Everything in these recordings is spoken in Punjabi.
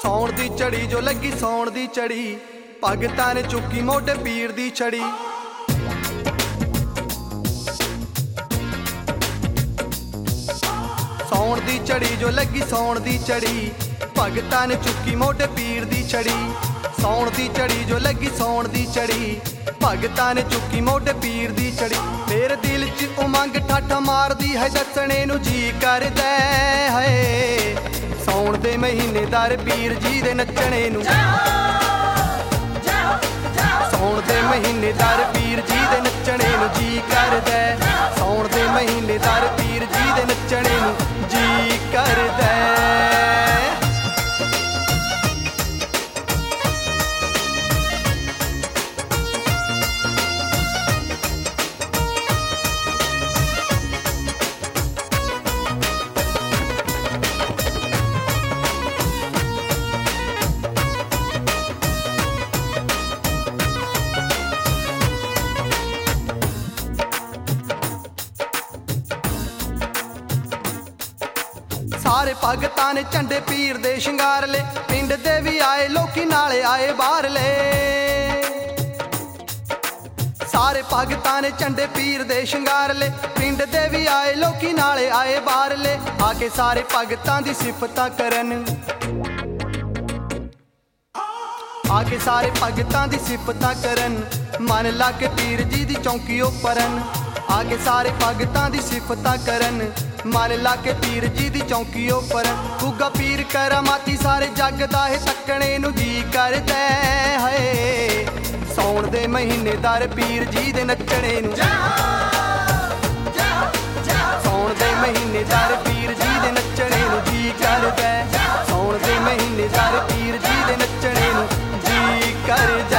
ਸੌਣ ਦੀ ਝੜੀ ਜੋ ਲੱਗੀ ਸੌਣ ਦੀ ਝੜੀ, ਭਗਤਾਂ ਨੇ ਚੁੱਕੀ ਮੋਢੇ ਪੀਰ ਦੀ ਛੜੀ। ਸੌਣ ਦੀ ਝੜੀ ਜੋ ਲੱਗੀ ਸੌਣ ਦੀ ਝੜੀ, ਭਗਤਾਂ ਨੇ ਚੁੱਕੀ ਮੋਢੇ ਪੀਰ ਦੀ ਛੜੀ। ਸੌਣ ਦੀ ਝੜੀ ਜੋ ਲੱਗੀ ਸੌਣ ਦੀ ਝੜੀ, ਭਗਤਾਂ ਨੇ ਚੁੱਕੀ ਮੋਢੇ ਪੀਰ ਦੀ ਛੜੀ। ਮੇਰੇ ਦਿਲ 'ਚ ਉਮੰਗ ਠਾਠਾ ਮਾਰਦੀ ਹੈ, ਦੱਸਣੇ ਨੂੰ ਜੀ ਕਰਦਾ ਹੈ। ਸੌਣ ਦੇ ਮਹੀਨੇ ਦਰ ਪੀਰ ਜੀ ਦੇ ਨੱਚਣੇ ਨੂੰ, ਸੌਣ ਦੇ ਮਹੀਨੇ ਦਰ ਪੀਰ ਜੀ ਦੇ ਨੱਚਣੇ ਨੂੰ ਜੀ ਕਰਦਾ। ਸੌਣ ਦੇ ਮਹੀਨੇ ਦਰ ਪੀਰ ਜੀ ਦੇ ਨੱਚਣੇ ਨੂੰ ਜੀ ਕਰਦਾ। ਸਾਰੇ ਭਗਤਾਂ ਨੇ ਝੰਡੇ ਪੀਰ ਦੇ ਸ਼ਿੰਗਾਰ ਲੈ, ਪਿੰਡ ਦੇ ਵੀ ਆਏ ਲੋਕੀ ਨਾਲੇ ਆਏ ਬਾਹਰਲੇ। ਸਾਰੇ ਭਗਤਾਂ ਨੇ ਝੰਡੇ ਪੀਰ ਦੇ ਸ਼ਿੰਗਾਰ ਲੈ, ਪਿੰਡ ਦੇ ਵੀ ਆਏ ਲੋਕੀ ਨਾਲੇ ਆਏ ਬਾਹਰਲੇ। ਆ ਕੇ ਸਾਰੇ ਭਗਤਾਂ ਦੀ ਸਿਫਤਾਂ ਕਰਨ, ਆ ਕੇ ਸਾਰੇ ਭਗਤਾਂ ਦੀ ਸਿਫਤਾਂ ਕਰਨ, ਮਨ ਲਾ ਕੇ ਪੀਰ ਜੀ ਦੀ ਚੌਂਕੀ ਉੱਪਰਨ। ਆ ਕੇ ਸਾਰੇ ਭਗਤਾਂ ਦੀ ਸਿਫਤਾਂ ਕਰਨ, ਮਨ ਲਾ ਕੇ ਪੀਰ ਜੀ ਦੀ ਚੌਂਕੀ ਉੱਪਰਨ। ਗੁੱਗਾ ਪੀਰ ਕਰਾਮਾਤੀ ਸਾਰੇ ਜੱਗ ਦਾ ਇਹ ਤੱਕਣੇ ਨੂੰ ਜੀ ਕਰਦਾ ਹੈ। ਸੌਣ ਦੇ ਮਹੀਨੇ ਦਰ ਪੀਰ ਜੀ ਦੇ ਨੱਚਣੇ ਨੂੰ, ਸੌਣ ਦੇ ਮਹੀਨੇ ਦਰ ਪੀਰ ਜੀ ਦੇ ਨੱਚਣੇ ਨੂੰ ਜੀ ਕਰਦਾ। ਸੌਣ ਦੇ ਮਹੀਨੇ ਦਰ ਪੀਰ ਜੀ ਦੇ ਨੱਚਣੇ ਨੂੰ ਜੀ ਕਰਦਾ।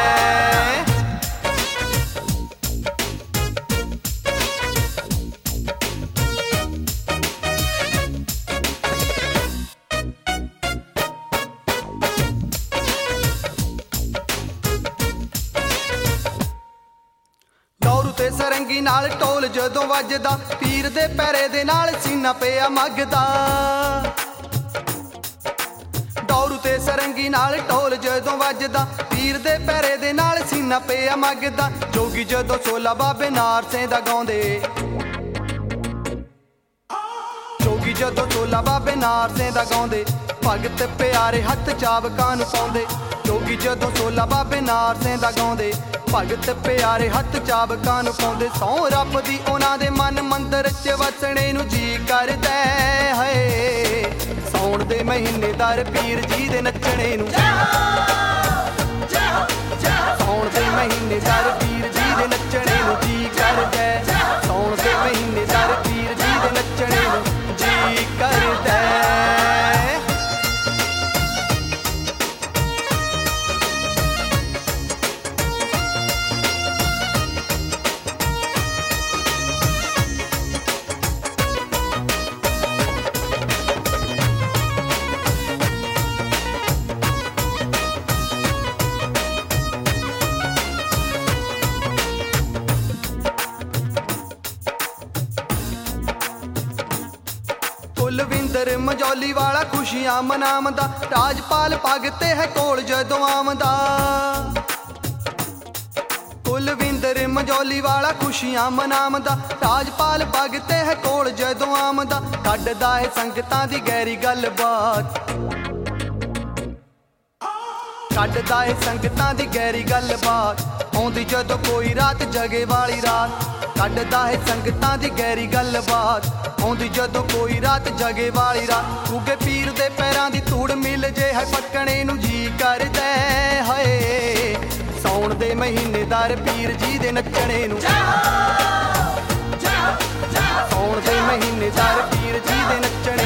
ਤੇ ਸਰੰਗੀ ਨਾਲ ਢੋਲ ਜਦੋਂ ਵੱਜਦਾ, ਪੀਰ ਦੇ ਪੈਰੇ ਦੇ ਨਾਲ ਸੀਨਾ ਪਿਆ ਮੱਗਦਾ। ਡੌਰੂ ਤੇ ਸਰੰਗੀ ਨਾਲ ਢੋਲ ਜਦੋਂ ਵੱਜਦਾ, ਪੀਰ ਦੇ ਪੈਰੇ ਦੇ ਨਾਲ ਸੀਨਾ ਪਿਆ ਮੱਗਦਾ। ਜੋਗੀ ਜਦੋਂ ਸੋਲਾ ਬਾਬੇ ਨਾਰਸੇ ਦਾ ਗਾਉਂਦੇ, ਜੋਗੀ ਜਦੋਂ ਸੋਲਾ ਬਾਬੇ ਨਾਰਸੇ ਦਾ ਗਾਉਂਦੇ, ਭਗਤ ਪਿਆਰੇ ਹੱਥ ਚਾਬਕਾਂ ਨੂੰ ਪਾਉਂਦੇ। ਜੋਗੀ ਜਦੋਂ ਸੋਲਾ ਬਾਬੇ ਨਾਰਸੇ ਦਾ ਗਾਉਂਦੇ, ਭਗਤ ਪਿਆਰੇ ਹੱਥ ਚਾਬਕਾਂ ਨੂੰ ਪਾਉਂਦੇ। ਸੌ ਰੱਬ ਦੀ ਉਹਨਾਂ ਦੇ ਮਨ ਮੰਦਰ 'ਚ ਵਸਣੇ ਨੂੰ ਜੀ ਕਰਦਾ ਹੈ। ਸੌਣ ਦੇ ਮਹੀਨੇ ਦਰ ਪੀਰ ਜੀ ਦੇ ਨੱਚਣੇ ਨੂੰ, ਸੌਣ ਦੇ ਮਹੀਨੇ ਦਰ ਪੀਰ ਜੀ ਦੇ ਨੱਚਣੇ ਨੂੰ ਜੀ ਕਰਦਾ। ਸੌਣ ਦੇ ਮਹੀਨੇ ਦਰ ਪੀਰ ਜੀ ਦੇ ਨੱਚਣੇ ਨੂੰ ਜੀ ਕਰਦਾ। ਕੁਲਵਿੰਦਰ ਮਜੌਲੀ ਵਾਲਾ ਖੁਸ਼ੀਆਂ ਮਨਾਵਦਾ, ਰਾਜਪਾਲ ਭਗਤ ਹੈ ਕੋਲ ਜਦੋਂ ਆਵਦਾ। ਕੁਲਵਿੰਦਰ ਮਜੌਲੀ ਵਾਲਾ ਖੁਸ਼ੀਆਂ ਮਨਾਵਦਾ, ਰਾਜਪਾਲ ਭਗਤ ਹੈ ਕੋਲ ਜਦੋਂ ਆਵਦਾ। ਕੱਢਦਾ ਹੈ ਸੰਗਤਾਂ ਦੀ ਗਹਿਰੀ ਗੱਲਬਾਤ, ਕੱਢਦਾ ਹੈ ਸੰਗਤਾਂ ਦੀ ਗਹਿਰੀ ਗੱਲਬਾਤ। ਆਉਂਦੀ ਜਦੋਂ ਕੋਈ ਰਾਤ ਜਗੇ ਵਾਲੀ ਰਾਤ, ਕੱਢਦਾ ਹੈ ਸੰਗਤਾਂ ਦੀ ਗਹਿਰੀ ਗੱਲਬਾਤ। ਆਉਂਦੀ ਜਦੋਂ ਕੋਈ ਰਾਤ ਜਗੇ ਵਾਲੀ ਰਾਤ, ਉਗੇ ਪੀਰ ਦੇ ਪੈਰਾਂ ਦੀ ਧੂੜ ਮਿਲ ਜੇ ਹੈ, ਪੱਕਣੇ ਨੂੰ ਜੀ ਕਰਦਾ ਹੈ। ਸੌਣ ਦੇ ਮਹੀਨੇ ਦਰ ਪੀਰ ਜੀ ਦੇ ਨੱਚਣੇ ਨੂੰ, ਸੌਣ ਦੇ ਮਹੀਨੇ ਦਰ ਪੀਰ ਜੀ ਦੇ ਨੱਚਣੇ